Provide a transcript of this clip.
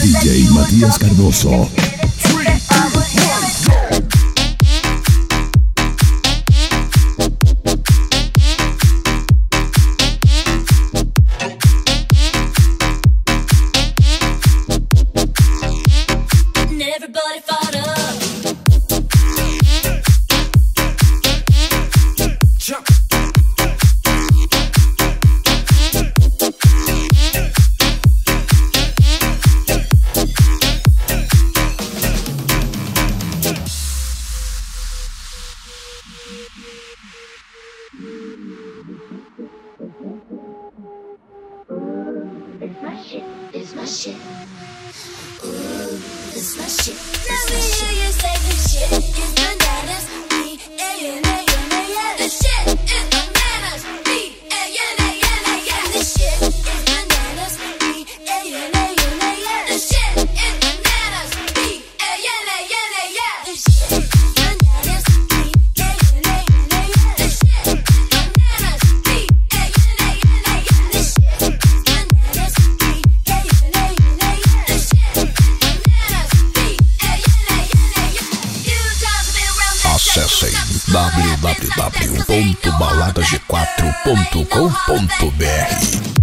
DJ Matías Cardoso. It's my shit. Ooh, it's my shit. Let me hear you say this shit is bananas. B-A-N-A-N-A-S. This shit is bananas. B-A-N-A-N-A-S. This shit is bananas. B-A-N-A-N-A-S. This shit is bananas. B-A-N-A-N-A-S. This shit is bananas. B-A-N-A-N-A-S. This shit is bananas. B-A-N-A-N-A-S. This shit is bananas. Acessem www.baladag4.com.br.